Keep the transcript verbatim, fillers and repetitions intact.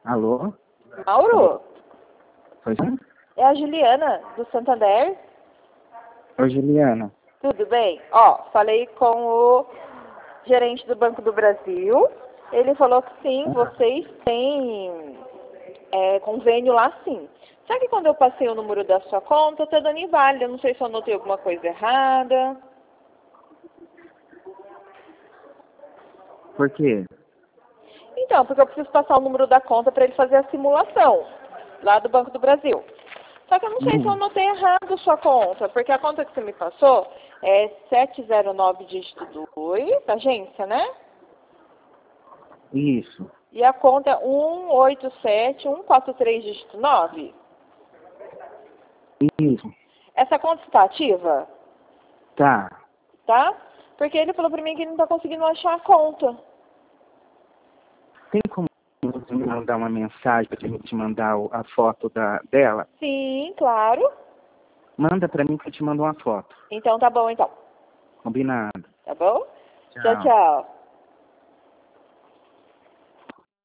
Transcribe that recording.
Alô? Mauro? Pois não? É a Juliana, do Santander. Oi, Juliana. Tudo bem? Ó, falei com o gerente do Banco do Brasil. Ele falou que sim, vocês têm é, convênio lá sim. Só que quando eu passei o número da sua conta, tá dando inválido. Eu não sei se eu anotei alguma coisa errada. Por quê? Então, porque eu preciso passar o número da conta para ele fazer a simulação lá do Banco do Brasil. Só que eu não sei se eu Hum, anotei errado sua conta, porque a conta que você me passou é sete zero nove dígito dois, da agência, né? isso. E a conta é um oito sete um quatro três dígito nove. Isso. Essa conta está ativa, Tá. tá? Porque ele falou para mim que ele não está conseguindo achar a conta. Tem como você me mandar uma mensagem pra gente te mandar o- a foto da, dela? Sim, claro. Manda pra mim que eu te mando uma foto. Então tá bom, então. Combinado. Tá bom? Tchau, Tchau. tchau.